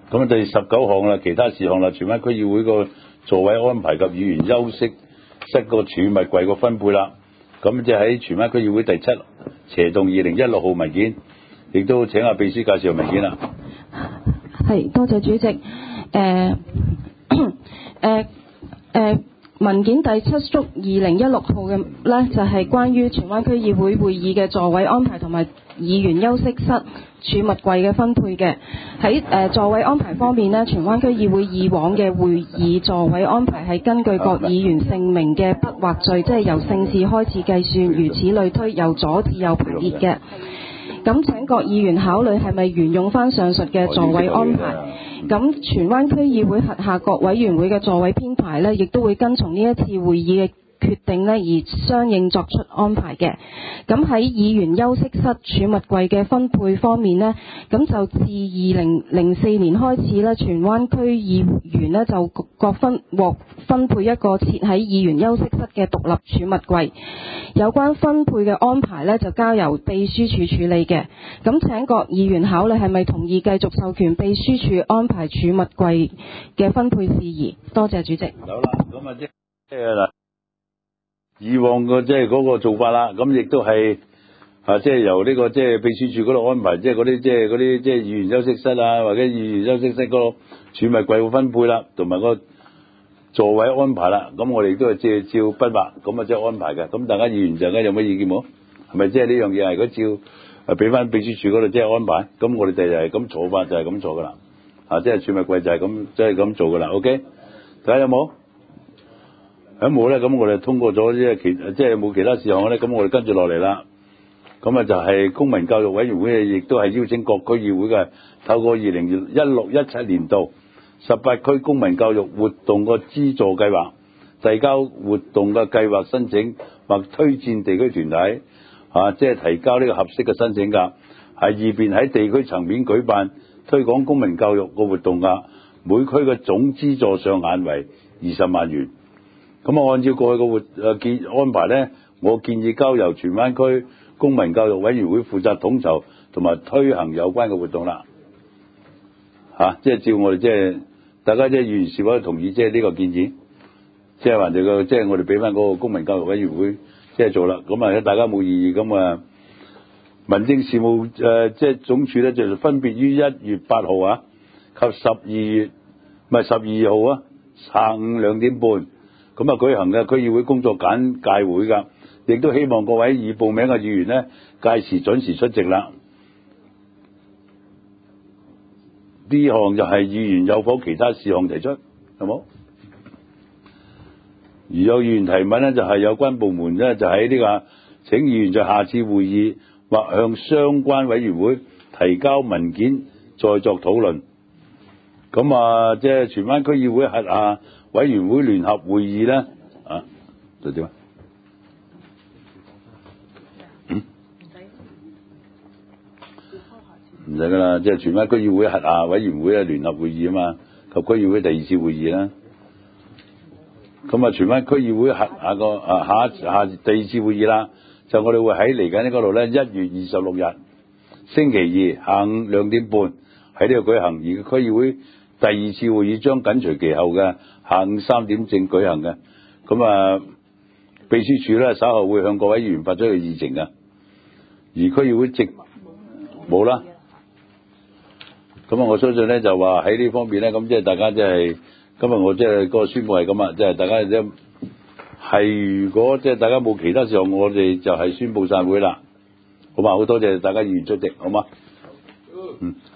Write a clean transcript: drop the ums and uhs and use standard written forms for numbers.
咁第19項啦，其他事項啦，荃灣區議會個座位安排及議員休息室個儲物櫃個分配啦。咁就喺荃灣區議會第7/2016號文件，亦都請阿秘書介紹文件啦。 係，多謝主席。文件第7/2016號嘅呢，就係關於荃灣區議會會議嘅座位安排同埋議員休息室儲物櫃嘅分配嘅。喺座位安排方面呢，荃灣區議會以往嘅會議座位安排係根據各議員姓名嘅筆劃序，即係由姓氏開始計算，如此類推，由左至右排列嘅。咁請各議員考慮係咪沿用翻上述嘅座位安排。咁荃灣區議會轄下各委員會嘅座位編排呢，亦都會跟從呢一次會議嘅決定呢，而相應作出安排嘅。咁喺議員休息室儲物櫃嘅分配方面呢，咁就自2004年開始呢，荃灣區議員呢就各獲分配一個設喺議員休息室嘅獨立儲物櫃。有關分配嘅安排呢，就交由秘書處處理嘅。咁請各議員考慮係咪同意繼續授權秘書處安排儲物櫃嘅分配事宜。多謝主席。 好啦，咁啊即係嗱，以往個即係嗰個做法啦，咁亦都係即係由呢個即係秘書處嗰度安排，即係嗰啲即係議員休息室啊，或者議員休息室嗰個儲物櫃嘅分配啦，同埋個座位安排啦。咁我哋都係照筆畫咁啊，即係安排嘅。咁大家議員陣間有乜意見冇？係咪即係呢樣嘢係如果照俾翻秘書處嗰度即係安排？咁我哋第日係咁做法就係咁做噶啦。即係儲物櫃就係咁即係咁做噶啦。OK， 大家有冇？如果冇咧，咁我哋通過咗即係冇其他事項咧，咁我哋跟住落嚟啦。咁啊就係公民教育委員會，亦都係邀請各區議會嘅透過2016-17年度18區公民教育活動個資助計劃，遞交活動嘅計劃申請或推薦地區團體即係提交呢個合適嘅申請㗎，係以便喺地區層面舉辦推廣公民教育個活動㗎。每區嘅總資助上限為20萬元。咁按照過去嘅安排呢，我建議交由荃灣區公民教育委員會負責統籌同埋推行有關嘅活動啦。即係照我哋即係大家即係議員是否同意即係呢個建議？即係話哋即係我哋俾翻嗰個公民教育委員會即係做啦。咁啊，大家冇異議咁啊，民政事務即係總署咧就分別於1月8號及12號下午2點半。咁舉行嘅區議會工作簡介會㗎，亦都希望各位已報名嘅議員呢，屆時準時出席啦。呢項就係議員有否其他事項提出，係冇？如有議員提問呢，就係有關部門呢，就喺呢個請議員在下次會議或向相關委員會提交文件，再作討論。咁即係荃灣區議會轄下委員會聯合會議咧，就點啊？唔使噶啦，即係荃灣區議會轄下委員會嘅聯合會議啊嘛，及區議會第2次會議啦。咁荃灣區議會轄下個下第2次會議啦，就我哋會喺嚟緊呢嗰度咧，1月26日星期2下午2點半喺呢度舉行，而區議會第2次會議將緊隨其後嘅下午3點正舉行嘅。咁秘書處咧稍後會向各位議員發出個議程嘅，而區議會直冇啦。咁我相信咧就話喺呢方面咧，咁即係大家即係今日我即係個宣佈係咁啊，即係大家即係如果即係大家冇其他事項，我哋就係宣佈散會啦，好嘛？好多謝大家議員出席，好嘛？